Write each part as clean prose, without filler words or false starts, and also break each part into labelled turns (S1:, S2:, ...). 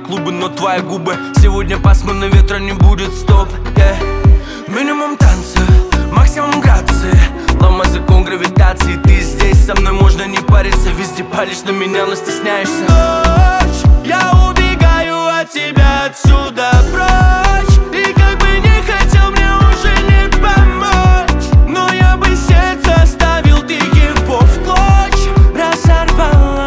S1: клубы, но твои губы сегодня пасмурно, ветра не будет, стоп, Минимум танцев, максимум грации, ломай закон гравитации. Ты здесь со мной, можно не париться. Везде палишь на меня, но стесняешься.
S2: Ночь, я убегаю от тебя отсюда прочь. И как бы не хотел, мне уже не помочь, но я бы сердце оставил, ты его в клочья разорвала.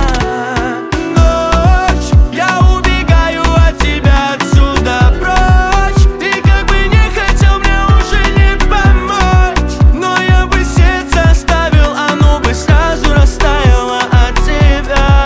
S2: Ночь, я убегаю от тебя отсюда прочь. И как бы не хотел, мне уже не помочь, но я бы сердце оставил, оно бы сразу растаяло от тебя.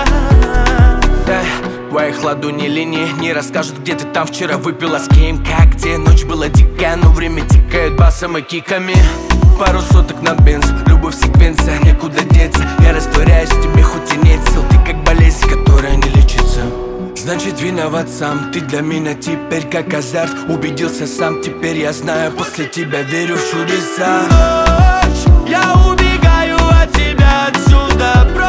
S1: Твоих ладоней линии не расскажут, где ты там вчера выпила с кем, как, где. Ночь была дикая, но время тикает басом и киками. Пару соток на бенз, любовь секвенция, некуда деться. Я растворяюсь в тебе, хоть и нет сил. Ты как болезнь, которая не лечится. Значит, виноват сам, ты для меня теперь как азарт. Убедился сам, теперь я знаю, после тебя верю в чудеса.
S2: Ночь, я убегаю от тебя отсюда прочь.